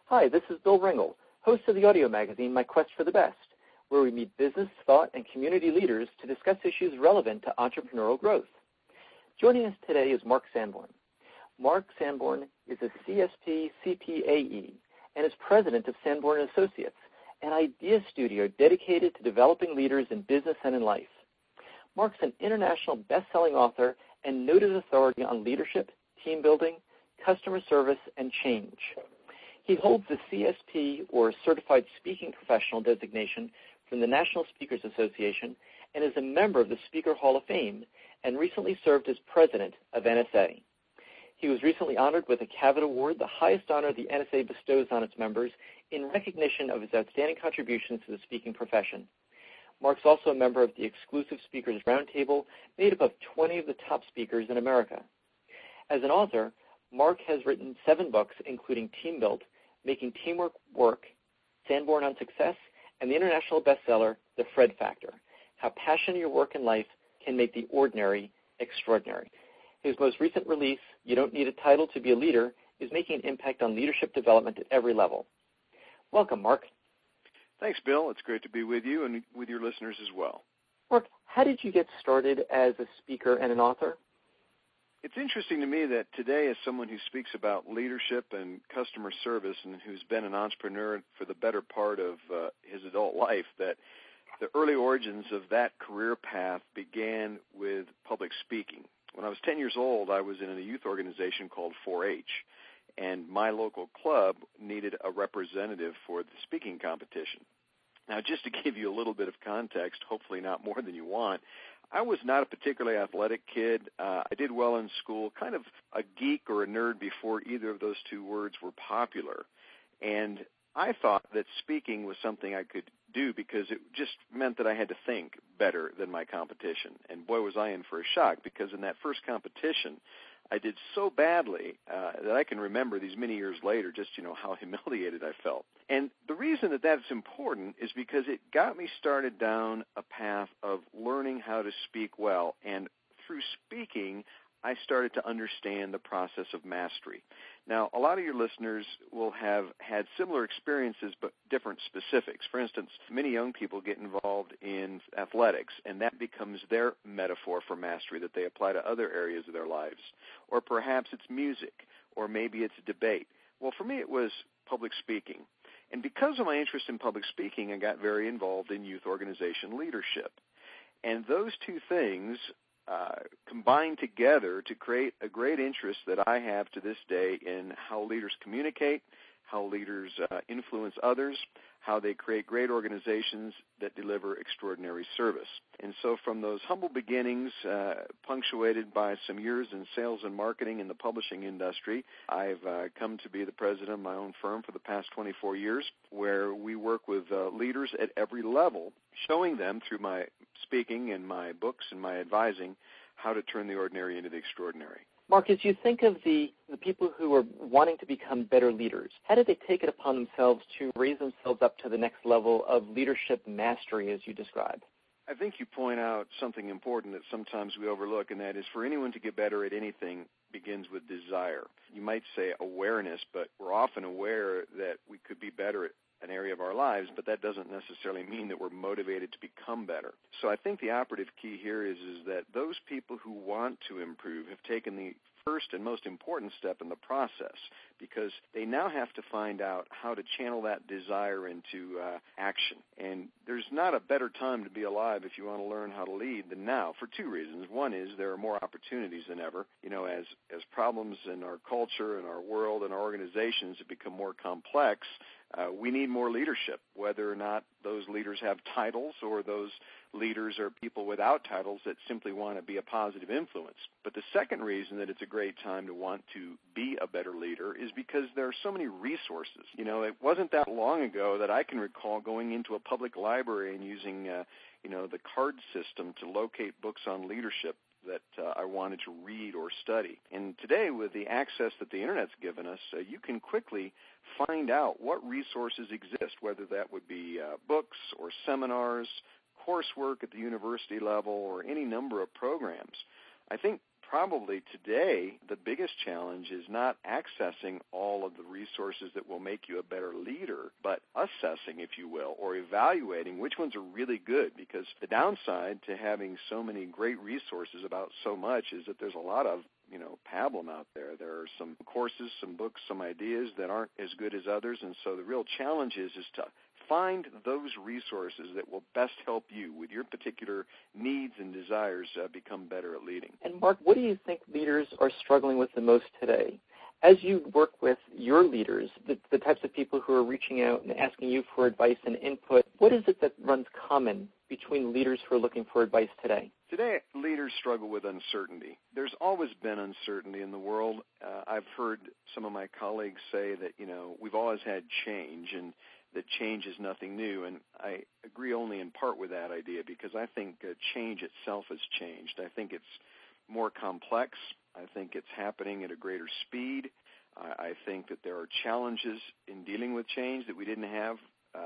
Hi, this is Bill Ringel, host of the audio magazine My Quest for the Best, where we meet business, thought, and community leaders to discuss issues relevant to entrepreneurial growth. Joining us today is Mark Sanborn. Mark Sanborn is a CSP CPAE and is president of Sanborn Associates, an idea studio dedicated to developing leaders in business and in life. Mark's an international best-selling author and noted authority on leadership, team building, customer service, and change. He holds the CSP, or Certified Speaking Professional designation from the National Speakers Association, and is a member of the Speaker Hall of Fame and recently served as president of NSA. He was recently honored with a Cavett Award, the highest honor the NSA bestows on its members, in recognition of his outstanding contributions to the speaking profession. Mark's also a member of the exclusive Speakers Roundtable, made up of 20 of the top speakers in America. As an author, Mark has written 7 books, including Team Built, Making Teamwork Work, Sanborn on Success, and the international bestseller, The Fred Factor, How Passion in Your Work and Life Can Make the Ordinary Extraordinary. His most recent release, You Don't Need a Title to Be a Leader, is making an impact on leadership development at every level. Welcome, Mark. Thanks, Bill. It's great to be with you and with your listeners as well. Mark, how did you get started as a speaker and an author? It's interesting to me that today, as someone who speaks about leadership and customer service and who's been an entrepreneur for the better part of his adult life, that the early origins of that career path began with public speaking. When I was 10 years old, I was in a youth organization called 4-H, and my local club needed a representative for the speaking competition. Now, just to give you a little bit of context, hopefully not more than you want, I was not a particularly athletic kid. I did well in school, kind of a geek or a nerd before either of those two words were popular. And I thought that speaking was something I could do because it just meant that I had to think better than my competition. And boy, was I in for a shock, because in that first competition, I did so badly that I can remember these many years later just, how humiliated I felt. And the reason that that's important is because it got me started down a path of learning how to speak well. And through speaking, I started to understand the process of mastery. Now, a lot of your listeners will have had similar experiences but different specifics. For instance, many young people get involved in athletics, and that becomes their metaphor for mastery that they apply to other areas of their lives. Or perhaps it's music, or maybe it's debate. Well, for me, it was public speaking. And because of my interest in public speaking, I got very involved in youth organization leadership. And those two things combined together to create a great interest that I have to this day in how leaders communicate, how leaders influence others, how they create great organizations that deliver extraordinary service. And so from those humble beginnings, punctuated by some years in sales and marketing in the publishing industry, I've come to be the president of my own firm for the past 24 years, where we work with leaders at every level, showing them through my speaking and my books and my advising how to turn the ordinary into the extraordinary. Mark, as you think of the people who are wanting to become better leaders, how do they take it upon themselves to raise themselves up to the next level of leadership mastery, as you describe? I think you point out something important that sometimes we overlook, and that is for anyone to get better at anything begins with desire. You might say awareness, but we're often aware that we could be better at an area of our lives, but that doesn't necessarily mean that we're motivated to become better. So I think the operative key here is that those people who want to improve have taken the first and most important step in the process, because they now have to find out how to channel that desire into action. And there's not a better time to be alive if you want to learn how to lead than now, for two reasons. One is there are more opportunities than ever. As problems in our culture and our world and our organizations have become more complex, we need more leadership, whether or not those leaders have titles or those leaders are people without titles that simply want to be a positive influence. But the second reason that it's a great time to want to be a better leader is because there are so many resources. It wasn't that long ago that I can recall going into a public library and using, the card system to locate books on leadership that I wanted to read or study. And today, with the access that the Internet's given us, you can quickly find out what resources exist, whether that would be books or seminars, coursework at the university level, or any number of programs. I think probably today the biggest challenge is not accessing all of the resources that will make you a better leader, but assessing, if you will, or evaluating which ones are really good, because the downside to having so many great resources about so much is that there's a lot of pablum out there. There are some courses, some books, some ideas that aren't as good as others, and so the real challenge is to find those resources that will best help you with your particular needs and desires become better at leading. And Mark, what do you think leaders are struggling with the most today? As you work with your leaders, the types of people who are reaching out and asking you for advice and input, what is it that runs common between leaders who are looking for advice today? Today, leaders struggle with uncertainty. There's always been uncertainty in the world. I've heard some of my colleagues say that, we've always had change and that change is nothing new, and I agree only in part with that idea because I think change itself has changed. I think it's more complex. I think it's happening at a greater speed. I think that there are challenges in dealing with change that we didn't have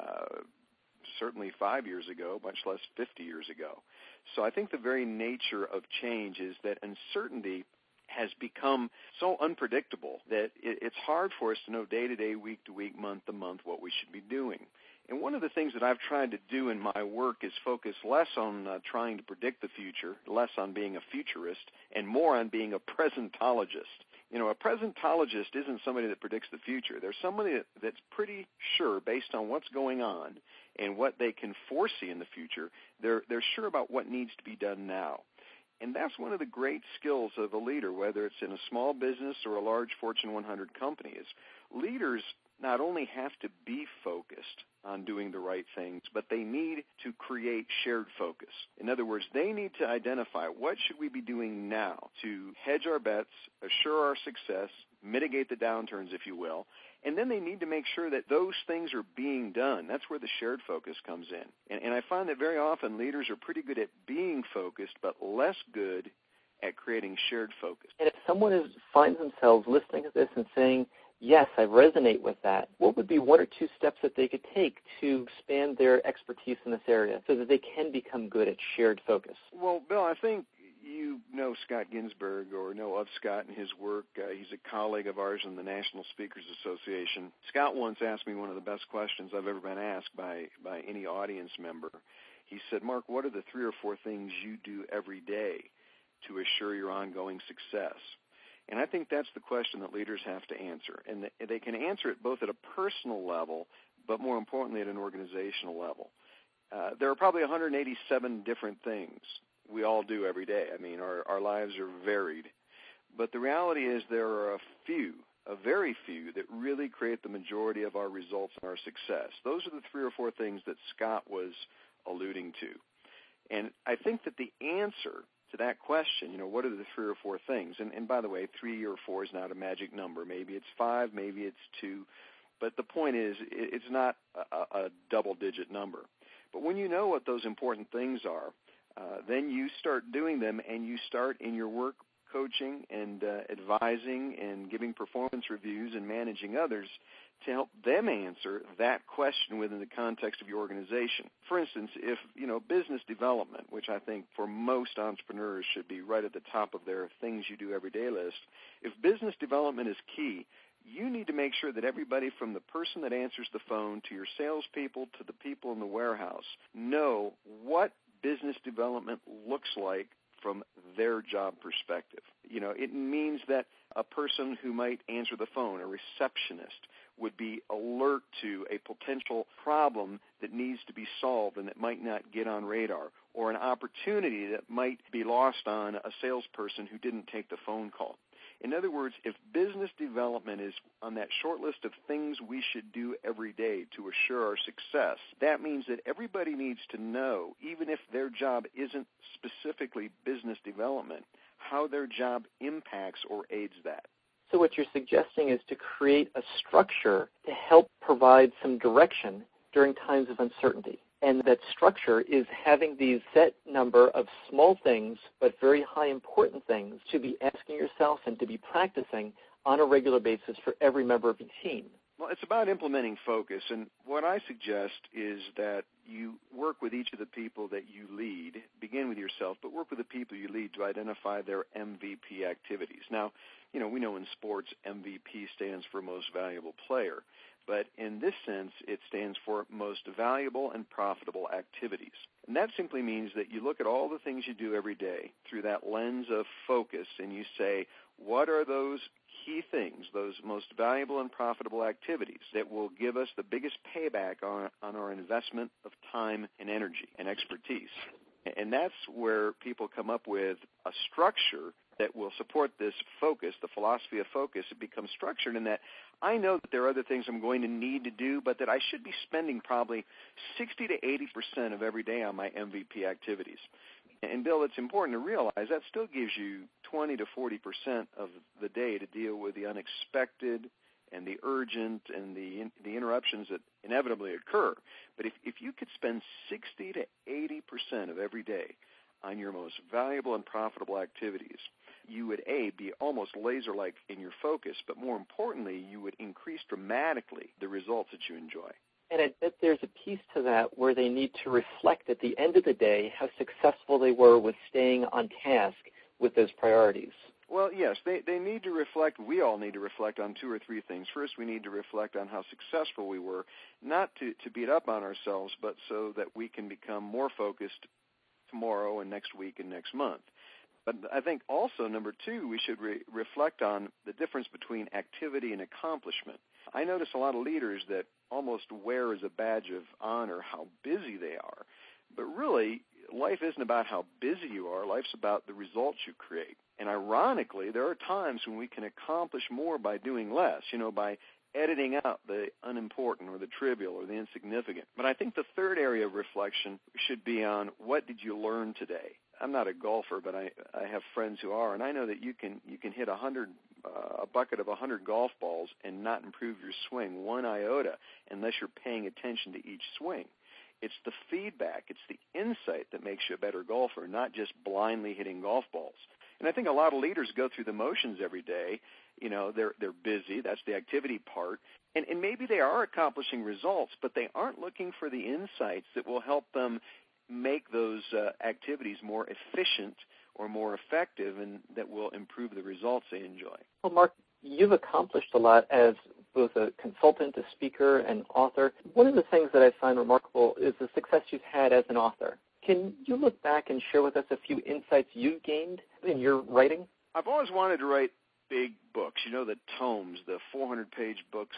certainly 5 years ago, much less 50 years ago. So I think the very nature of change is that uncertainty has become so unpredictable that it's hard for us to know day to day, week to week, month to month what we should be doing. And one of the things that I've tried to do in my work is focus less on trying to predict the future, less on being a futurist, and more on being a presentologist. A presentologist isn't somebody that predicts the future. There's somebody that's pretty sure, based on what's going on and what they can foresee in the future, they're sure about what needs to be done now. And that's one of the great skills of a leader, whether it's in a small business or a large Fortune 100 company, is leaders not only have to be focused on doing the right things, but they need to create shared focus. In other words, they need to identify what should we be doing now to hedge our bets, assure our success, mitigate the downturns, if you will, and then they need to make sure that those things are being done. That's where the shared focus comes in. And I find that very often leaders are pretty good at being focused, but less good at creating shared focus. And if someone finds themselves listening to this and saying, yes, I resonate with that, what would be one or two steps that they could take to expand their expertise in this area so that they can become good at shared focus? Well, Bill, I think you know Scott Ginsberg or know of Scott and his work. He's a colleague of ours in the National Speakers Association. Scott once asked me one of the best questions I've ever been asked by any audience member. He said, Mark, what are the 3 or 4 things you do every day to assure your ongoing success? And I think that's the question that leaders have to answer. And they can answer it both at a personal level, but more importantly at an organizational level. There are probably 187 different things we all do every day. I mean, our lives are varied. But the reality is there are a very few, that really create the majority of our results and our success. Those are the 3 or 4 things that Scott was alluding to. And I think that the answer to that question, what are the 3 or 4 things? And by the way, 3 or 4 is not a magic number. Maybe it's 5, maybe it's 2. But the point is, it's not a double-digit number. But when you know what those important things are, then you start doing them, and you start in your work coaching and advising and giving performance reviews and managing others to help them answer that question within the context of your organization. For instance, if, business development, which I think for most entrepreneurs should be right at the top of their things you do every day list, if business development is key, you need to make sure that everybody from the person that answers the phone to your salespeople to the people in the warehouse know what business development looks like from their job perspective. It means that a person who might answer the phone, a receptionist, would be alert to a potential problem that needs to be solved and that might not get on radar, or an opportunity that might be lost on a salesperson who didn't take the phone call. In other words, if business development is on that short list of things we should do every day to assure our success, that means that everybody needs to know, even if their job isn't specifically business development, how their job impacts or aids that. So what you're suggesting is to create a structure to help provide some direction during times of uncertainty. And that structure is having these set number of small things, but very high important things to be asking yourself and to be practicing on a regular basis for every member of your team. Well, it's about implementing focus, and what I suggest is that you work with each of the people that you lead. Begin with yourself, but work with the people you lead to identify their MVP activities. Now, we know in sports MVP stands for most valuable player, but in this sense, it stands for most valuable and profitable activities. And that simply means that you look at all the things you do every day through that lens of focus, and you say, what are those key things, those most valuable and profitable activities that will give us the biggest payback on our investment of time and energy and expertise? And that's where people come up with a structure that will support this focus, the philosophy of focus. It becomes structured in that I know that there are other things I'm going to need to do, but that I should be spending probably 60 to 80% of every day on my MVP activities. And, Bill, it's important to realize that still gives you 20 to 40% of the day to deal with the unexpected and the urgent and the interruptions that inevitably occur. But if you could spend 60 to 80% of every day on your most valuable and profitable activities, you would, A, be almost laser-like in your focus, but more importantly, you would increase dramatically the results that you enjoy. And I bet there's a piece to that where they need to reflect at the end of the day how successful they were with staying on task with those priorities. Well, yes, they need to reflect. We all need to reflect on two or three things. First, we need to reflect on how successful we were, not to beat up on ourselves, but so that we can become more focused tomorrow and next week and next month. But I think also, number two, we should reflect on the difference between activity and accomplishment. I notice a lot of leaders that almost wear as a badge of honor how busy they are. But really, life isn't about how busy you are. Life's about the results you create. And ironically, there are times when we can accomplish more by doing less, by editing out the unimportant or the trivial or the insignificant. But I think the third area of reflection should be on what did you learn today? I'm not a golfer, but I have friends who are, and I know that you can hit a bucket of 100 golf balls and not improve your swing one iota unless you're paying attention to each swing. It's the feedback, it's the insight that makes you a better golfer, not just blindly hitting golf balls. And I think a lot of leaders go through the motions every day. They're busy. That's the activity part. And maybe they are accomplishing results, but they aren't looking for the insights that will help them make those activities more efficient or more effective and that will improve the results they enjoy. Well, Mark, you've accomplished a lot as both a consultant, a speaker, and author. One of the things that I find remarkable is the success you've had as an author. Can you look back and share with us a few insights you've gained in your writing? I've always wanted to write big books, the tomes, the 400-page books,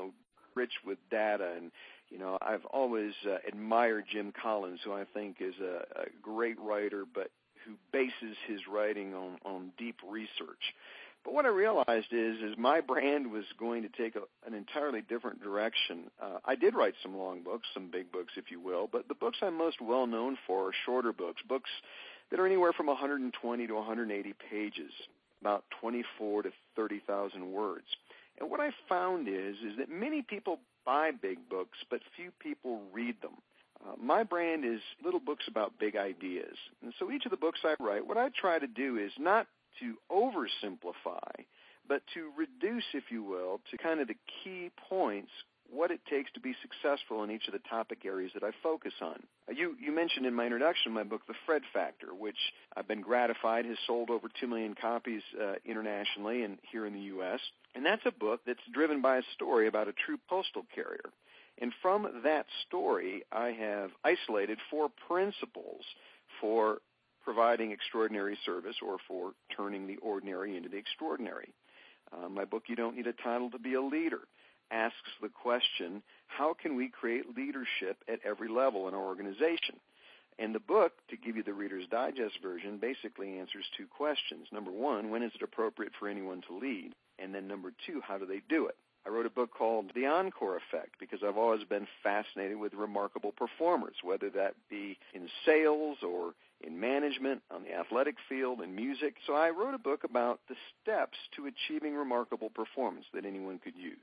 rich with data. And, I've always admired Jim Collins, who I think is a great writer, but who bases his writing on deep research. But what I realized is my brand was going to take an entirely different direction. I did write some long books, some big books, if you will, but the books I'm most well known for are shorter books that are anywhere from 120 to 180 pages, about 24 to 30,000 words. And what I found is that many people buy big books, but few people read them. My brand is little books about big ideas. And so each of the books I write, what I try to do is not to oversimplify, but to reduce, if you will, to kind of the key points, what it takes to be successful in each of the topic areas that I focus on. You mentioned in my introduction my book, The Fred Factor, which I've been gratified has sold over 2 million copies internationally and here in the U.S. And that's a book that's driven by a story about a true postal carrier. And from that story, I have isolated 4 principles for providing extraordinary service or for turning the ordinary into the extraordinary. My book, You Don't Need a Title to Be a Leader, asks the question, how can we create leadership at every level in our organization? And the book, to give you the Reader's Digest version, basically answers 2 questions. Number 1, when is it appropriate for anyone to lead? And then number 2, how do they do it? I wrote a book called The Encore Effect because I've always been fascinated with remarkable performers, whether that be in sales or in management, on the athletic field, in music. So I wrote a book about the steps to achieving remarkable performance that anyone could use.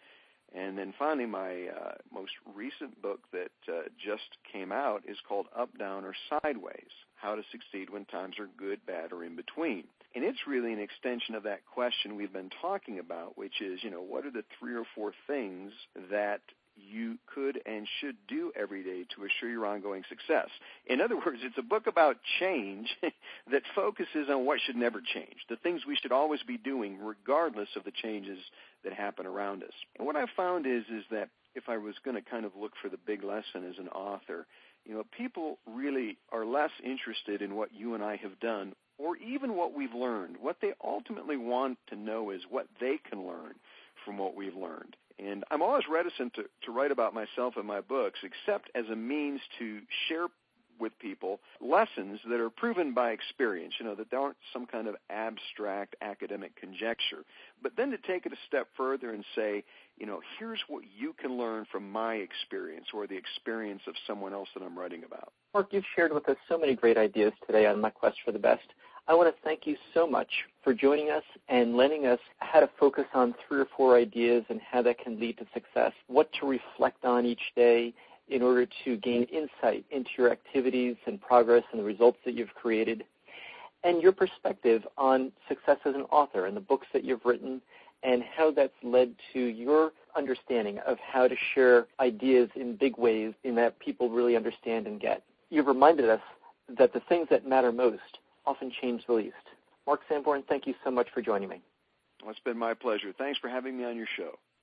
And then finally, my most recent book that just came out is called Up, Down, or Sideways, How to Succeed When Times Are Good, Bad, or In Between. And it's really an extension of that question we've been talking about, which is, what are the 3 or 4 things that you could and should do every day to assure your ongoing success. In other words, it's a book about change that focuses on what should never change, the things we should always be doing regardless of the changes that happen around us. And what I found is that if I was going to kind of look for the big lesson as an author, people really are less interested in what you and I have done or even what we've learned. What they ultimately want to know is what they can learn from what we've learned. And I'm always reticent to write about myself in my books, except as a means to share with people lessons that are proven by experience, that they aren't some kind of abstract academic conjecture. But then to take it a step further and say, here's what you can learn from my experience or the experience of someone else that I'm writing about. Mark, you've shared with us so many great ideas today on My Quest for the Best. I want to thank you so much for joining us and letting us how to focus on 3 or 4 ideas and how that can lead to success, what to reflect on each day in order to gain insight into your activities and progress and the results that you've created, and your perspective on success as an author and the books that you've written and how that's led to your understanding of how to share ideas in big ways in that people really understand and get. You've reminded us that the things that matter most often change the least. Mark Sanborn, thank you so much for joining me. Well, it's been my pleasure. Thanks for having me on your show.